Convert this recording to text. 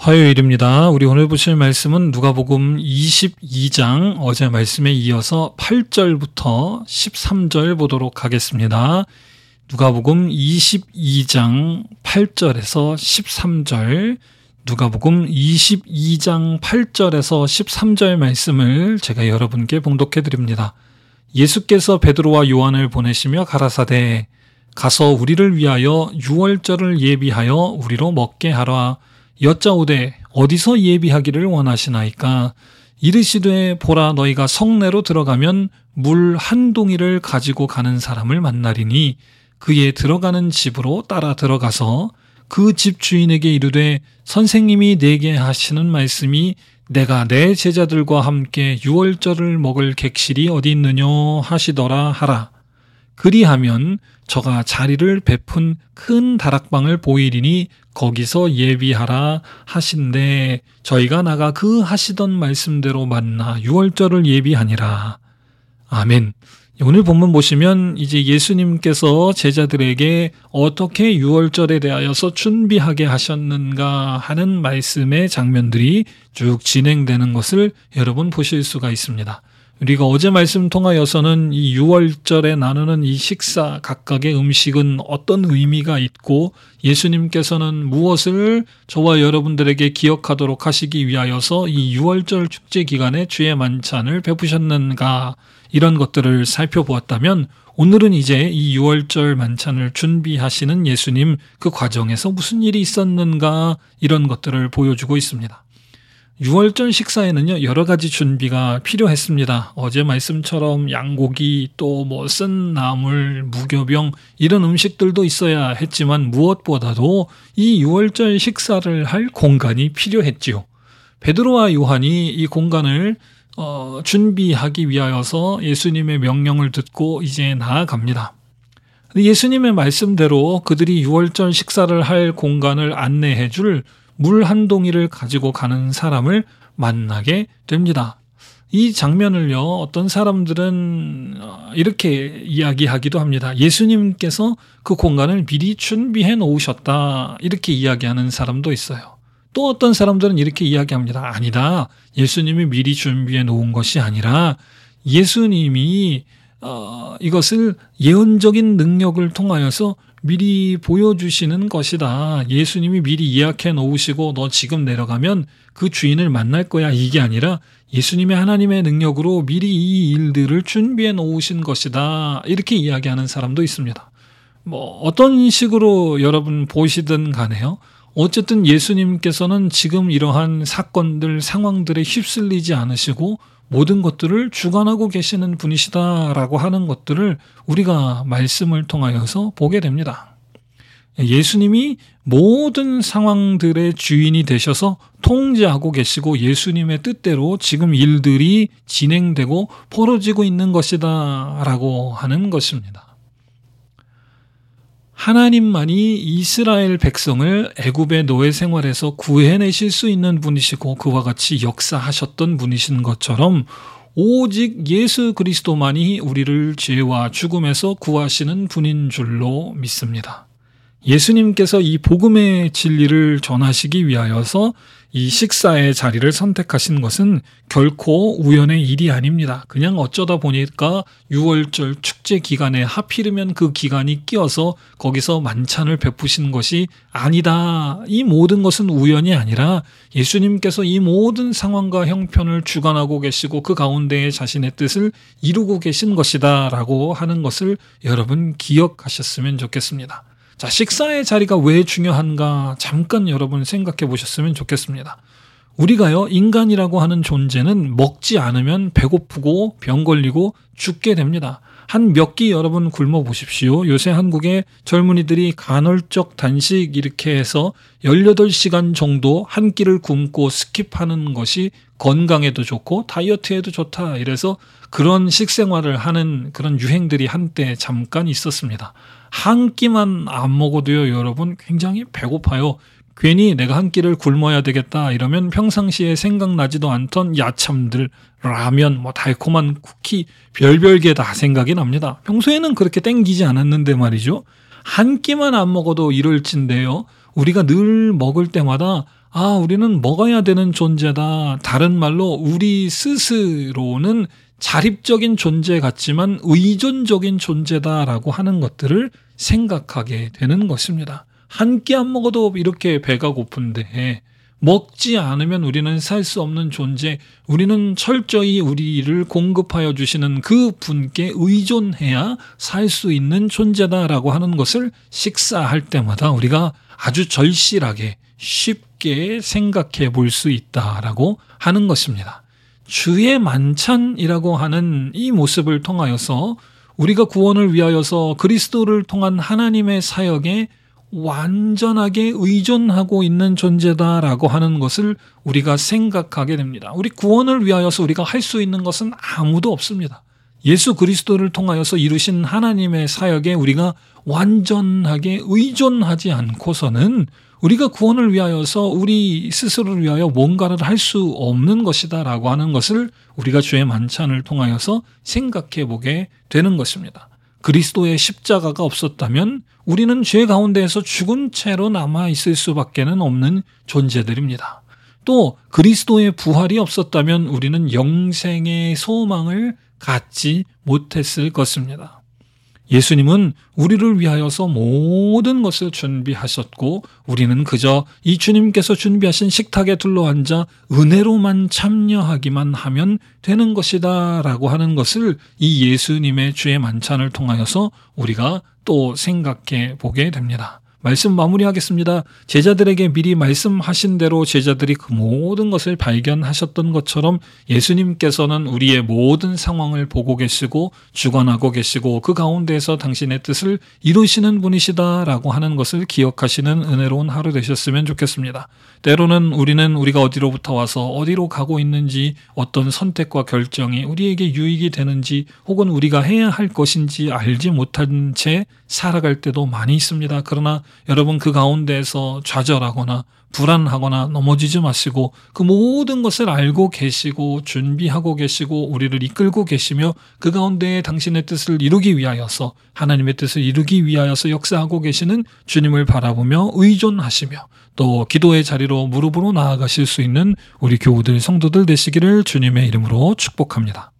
화요일입니다. 우리 오늘 보실 말씀은 누가복음 22장 어제 말씀에 이어서 8절부터 13절 보도록 하겠습니다. 누가복음 22장 8절에서 13절, 누가복음 22장 8절에서 13절 말씀을 제가 여러분께 봉독해 드립니다. 예수께서 베드로와 요한을 보내시며 가라사대 가서 우리를 위하여 유월절을 예비하여 우리로 먹게 하라. 여짜오되 어디서 예비하기를 원하시나이까? 이르시되 보라, 너희가 성내로 들어가면 물 한 동이를 가지고 가는 사람을 만나리니 그의 들어가는 집으로 따라 들어가서 그 집 주인에게 이르되 선생님이 내게 하시는 말씀이 내가 내 제자들과 함께 유월절을 먹을 객실이 어디 있느냐 하시더라 하라. 그리하면 저가 자리를 베푼 큰 다락방을 보이리니 거기서 예비하라 하신대 저희가 나가 그 하시던 말씀대로 만나 유월절을 예비하니라. 아멘. 오늘 본문 보시면 이제 예수님께서 제자들에게 어떻게 유월절에 대하여서 준비하게 하셨는가 하는 말씀의 장면들이 쭉 진행되는 것을 여러분 보실 수가 있습니다. 우리가 어제 말씀 통하여서는 이 유월절에 나누는 이 식사, 각각의 음식은 어떤 의미가 있고 예수님께서는 무엇을 저와 여러분들에게 기억하도록 하시기 위하여서 이 유월절 축제 기간에 주의 만찬을 베푸셨는가, 이런 것들을 살펴보았다면 오늘은 이제 이 유월절 만찬을 준비하시는 예수님 그 과정에서 무슨 일이 있었는가, 이런 것들을 보여주고 있습니다. 유월절 식사에는요, 여러 가지 준비가 필요했습니다. 어제 말씀처럼 양고기, 또 쓴 나물, 무교병, 이런 음식들도 있어야 했지만 무엇보다도 이 유월절 식사를 할 공간이 필요했지요. 베드로와 요한이 이 공간을 준비하기 위하여서 예수님의 명령을 듣고 이제 나아갑니다. 예수님의 말씀대로 그들이 유월절 식사를 할 공간을 안내해 줄 물 한 동이를 가지고 가는 사람을 만나게 됩니다. 이 장면을요, 어떤 사람들은 이렇게 이야기하기도 합니다. 예수님께서 그 공간을 미리 준비해 놓으셨다, 이렇게 이야기하는 사람도 있어요. 또 어떤 사람들은 이렇게 이야기합니다. 아니다, 예수님이 미리 준비해 놓은 것이 아니라 예수님이 이것을 예언적인 능력을 통하여서 미리 보여주시는 것이다. 예수님이 미리 예약해 놓으시고 너 지금 내려가면 그 주인을 만날 거야, 이게 아니라 예수님의 하나님의 능력으로 미리 이 일들을 준비해 놓으신 것이다, 이렇게 이야기하는 사람도 있습니다. 어떤 식으로 여러분 보시든 간에요, 어쨌든 예수님께서는 지금 이러한 사건들, 상황들에 휩쓸리지 않으시고 모든 것들을 주관하고 계시는 분이시다라고 하는 것들을 우리가 말씀을 통하여서 보게 됩니다. 예수님이 모든 상황들의 주인이 되셔서 통제하고 계시고 예수님의 뜻대로 지금 일들이 진행되고 벌어지고 있는 것이다라고 하는 것입니다. 하나님만이 이스라엘 백성을 애굽의 노예 생활에서 구해내실 수 있는 분이시고 그와 같이 역사하셨던 분이신 것처럼 오직 예수 그리스도만이 우리를 죄와 죽음에서 구하시는 분인 줄로 믿습니다. 예수님께서 이 복음의 진리를 전하시기 위하여서 이 식사의 자리를 선택하신 것은 결코 우연의 일이 아닙니다. 그냥 어쩌다 보니까 유월절 축제 기간에 하필이면 그 기간이 끼어서 거기서 만찬을 베푸신 것이 아니다. 이 모든 것은 우연이 아니라 예수님께서 이 모든 상황과 형편을 주관하고 계시고 그 가운데에 자신의 뜻을 이루고 계신 것이다 라고 하는 것을 여러분 기억하셨으면 좋겠습니다. 자, 식사의 자리가 왜 중요한가 잠깐 여러분 생각해 보셨으면 좋겠습니다. 우리가요, 인간이라고 하는 존재는 먹지 않으면 배고프고 병 걸리고 죽게 됩니다. 한 몇 끼 여러분 굶어 보십시오. 요새 한국의 젊은이들이 간헐적 단식 이렇게 해서 18시간 정도 한 끼를 굶고 스킵하는 것이 건강에도 좋고 다이어트에도 좋다, 이래서 그런 식생활을 하는 그런 유행들이 한때 잠깐 있었습니다. 한 끼만 안 먹어도요, 여러분 굉장히 배고파요. 괜히 내가 한 끼를 굶어야 되겠다 이러면 평상시에 생각나지도 않던 야참들, 라면, 달콤한 쿠키, 별별 게 다 생각이 납니다. 평소에는 그렇게 땡기지 않았는데 말이죠. 한 끼만 안 먹어도 이럴 찐데요, 우리가 늘 먹을 때마다 우리는 먹어야 되는 존재다. 다른 말로 우리 스스로는 자립적인 존재 같지만 의존적인 존재다라고 하는 것들을 생각하게 되는 것입니다. 한 끼 안 먹어도 이렇게 배가 고픈데 먹지 않으면 우리는 살 수 없는 존재, 우리는 철저히 우리를 공급하여 주시는 그 분께 의존해야 살 수 있는 존재다라고 하는 것을 식사할 때마다 우리가 아주 절실하게 쉽게 생각해 볼 수 있다라고 하는 것입니다. 주의 만찬이라고 하는 이 모습을 통하여서 우리가 구원을 위하여서 그리스도를 통한 하나님의 사역에 완전하게 의존하고 있는 존재다라고 하는 것을 우리가 생각하게 됩니다. 우리 구원을 위하여서 우리가 할 수 있는 것은 아무도 없습니다. 예수 그리스도를 통하여서 이루신 하나님의 사역에 우리가 완전하게 의존하지 않고서는 우리가 구원을 위하여서 우리 스스로를 위하여 뭔가를 할 수 없는 것이다라고 하는 것을 우리가 주의 만찬을 통하여서 생각해 보게 되는 것입니다. 그리스도의 십자가가 없었다면 우리는 죄 가운데에서 죽은 채로 남아 있을 수밖에는 없는 존재들입니다. 또 그리스도의 부활이 없었다면 우리는 영생의 소망을 갖지 못했을 것입니다. 예수님은 우리를 위하여서 모든 것을 준비하셨고 우리는 그저 이 주님께서 준비하신 식탁에 둘러앉아 은혜로만 참여하기만 하면 되는 것이다 라고 하는 것을 이 예수님의 주의 만찬을 통하여서 우리가 또 생각해 보게 됩니다. 말씀 마무리하겠습니다. 제자들에게 미리 말씀하신 대로 제자들이 그 모든 것을 발견하셨던 것처럼 예수님께서는 우리의 모든 상황을 보고 계시고 주관하고 계시고 그 가운데에서 당신의 뜻을 이루시는 분이시다라고 하는 것을 기억하시는 은혜로운 하루 되셨으면 좋겠습니다. 때로는 우리는 우리가 어디로부터 와서 어디로 가고 있는지, 어떤 선택과 결정이 우리에게 유익이 되는지 혹은 우리가 해야 할 것인지 알지 못한 채 살아갈 때도 많이 있습니다. 그러나 여러분 그 가운데에서 좌절하거나 불안하거나 넘어지지 마시고 그 모든 것을 알고 계시고 준비하고 계시고 우리를 이끌고 계시며 그 가운데에 당신의 뜻을 이루기 위하여서 하나님의 뜻을 이루기 위하여서 역사하고 계시는 주님을 바라보며 의존하시며 또 기도의 자리로 무릎으로 나아가실 수 있는 우리 교우들 성도들 되시기를 주님의 이름으로 축복합니다.